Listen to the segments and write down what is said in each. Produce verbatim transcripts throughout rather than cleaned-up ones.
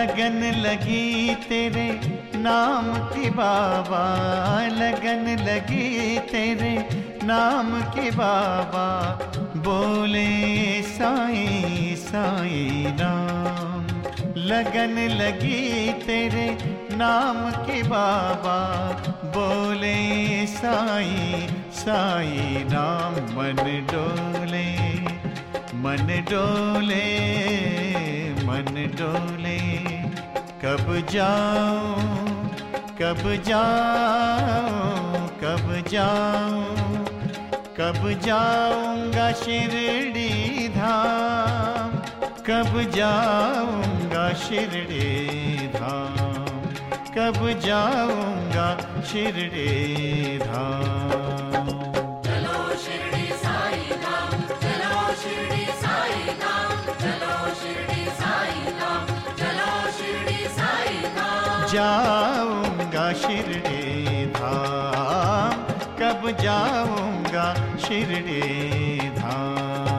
लगन लगी तेरे नाम की बाबा, लगन लगी तेरे नाम की बाबा, बोले साईं साईं राम। लगन लगी तेरे नाम की बाबा, बोले साईं साईं राम। मन डोले मन डोले मन डोले, कब जाऊं कब जाऊं कब जाऊं, कब जाऊंगा शिरडी धाम, कब जाऊंगा शिरडी धाम, कब जाऊंगा शिरडी धाम। चलो शिरडी साईं धाम, चलो शिरडी साईं धाम, चलो शिरडी साईं धाम, चलो शिरडी साईं धाम। जाऊंगा शिरडी धाम, कब जाऊंगा शिरडी धाम।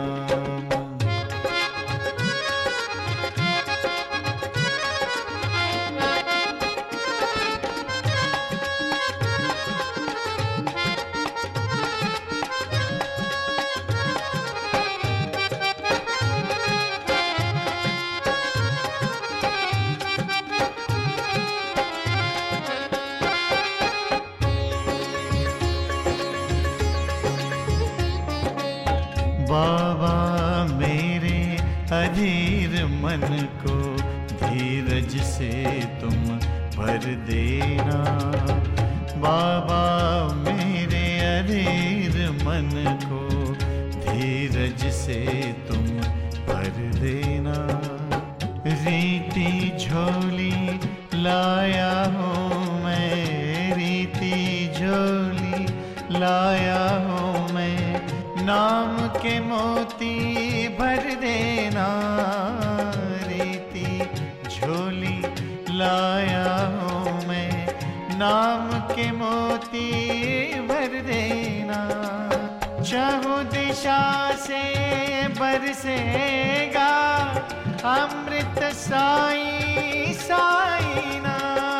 बाबा मेरे अधीर मन को धीरज से तुम भर देना, बाबा मेरे अधीर मन को धीरज से तुम भर देना। रीति झोली लाया हूँ मैं, रीति झोली लाया हूँ मैं, नाम के मोती भर देना। रीति झोली लाया हूँ मैं, नाम के मोती भर देना। चाहूं दिशा से बरसेगा अमृत साईं साईं ना,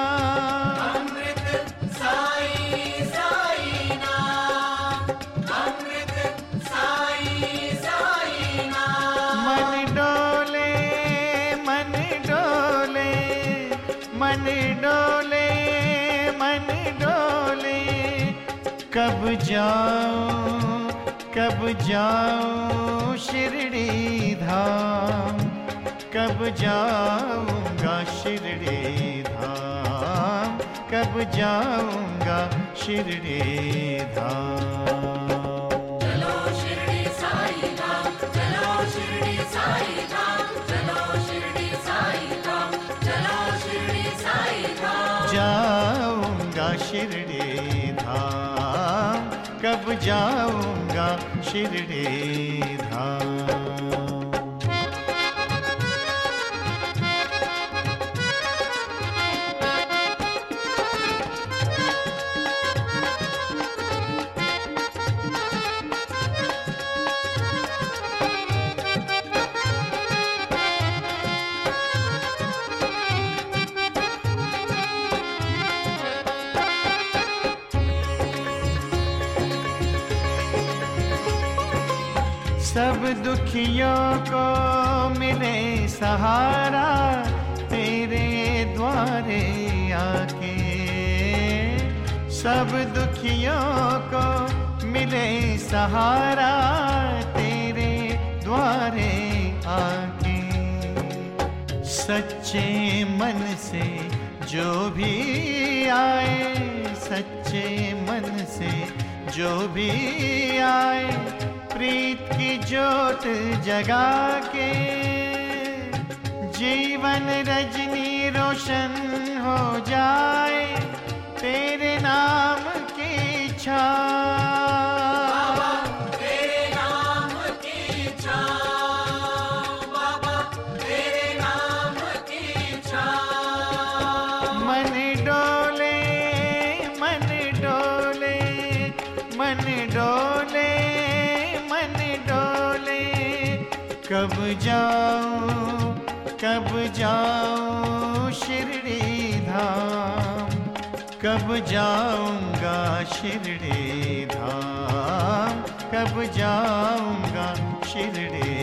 अमृत साईं साईं नाम, अमृत साईं साईं नाम। मन डोले मन डोले मन डोले मन डोले, कब जाऊं कब जाऊं शिरडी धाम, कब जाऊंगा शिरडी धाम, कब जाऊंगा शिरडी धाम। चलो शिरडी साईं धाम, चलो शिरडी साईं धाम, चलो शिरडी साईं धाम, चलो शिरडी साईं धाम। जाऊंगा शिरडी धाम, कब जाऊंगा शिरडी धाम। सब दुखियों को मिले सहारा तेरे द्वारे आके, सब दुखियों को मिले सहारा तेरे द्वारे आके। सच्चे मन से जो भी आए, सच्चे मन से जो भी आए, प्रीत की ज्योत जगा के जीवन रजनी रोशन हो जाए, तेरे नाम की छाँव। बाबा तेरे नाम की छाँव, बाबा तेरे नाम की छाँव। मन डोले मन डोले मन डोले मन डोले, कब जाऊं कब जाऊं शिरडी धाम, कब जाऊंगा शिरडी धाम, कब जाऊंगा शिरडी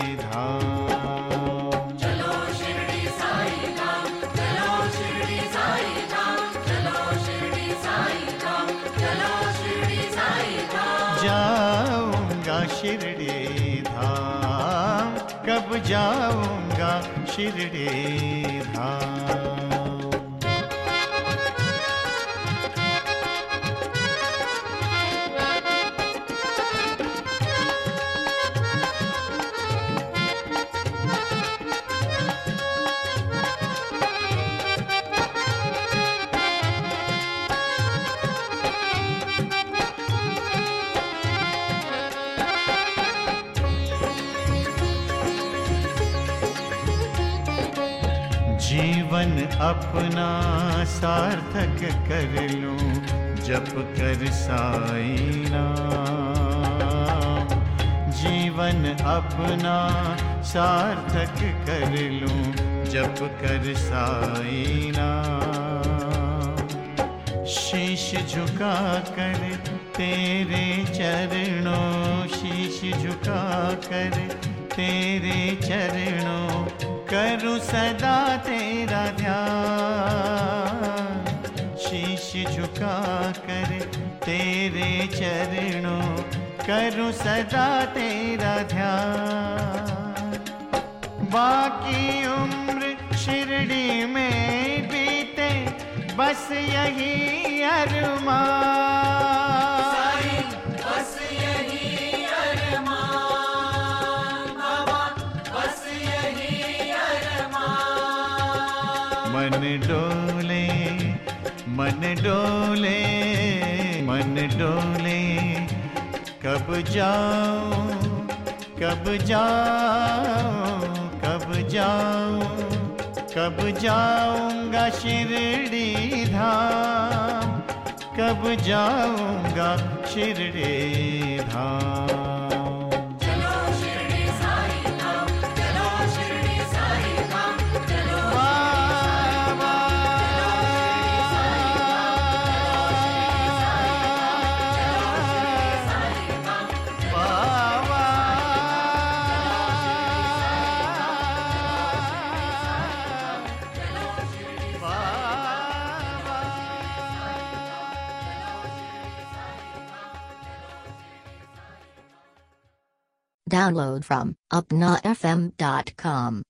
धाम। चलो शिरडी साई धाम, चलो शिरडी साई धाम, चलो शिरडी साई धाम, चलो शिरडी साई धाम। जाऊंगा शिरडी धाम, कब जाऊंगा शिरडी धाम। जीवन अपना सार्थक कर लूं, जप कर साई नाम। जीवन अपना सार्थक कर लूं, जप कर साई नाम। शीश झुका कर तेरे चरणों, शीश झुका कर तेरे चरणों, करूं सदा तेरा ध्यान। शीश झुका कर तेरे चरणों, करूं सदा तेरा ध्यान। बाकी उम्र शिरडी में बीते, बस यही अरमान, बस यही अरमान बाबा, बस यही अरमान। मन डोले मन डोले मन डोले, कब जाऊं कब जाऊं कब जाऊं, कब जाऊंगा शिरडी धाम, कब जाऊंगा शिरडी धाम। चलो शिरडी साई धाम, चलो शिरडी साई धाम, चलो बाबा बाबा Download from upna f m dot com.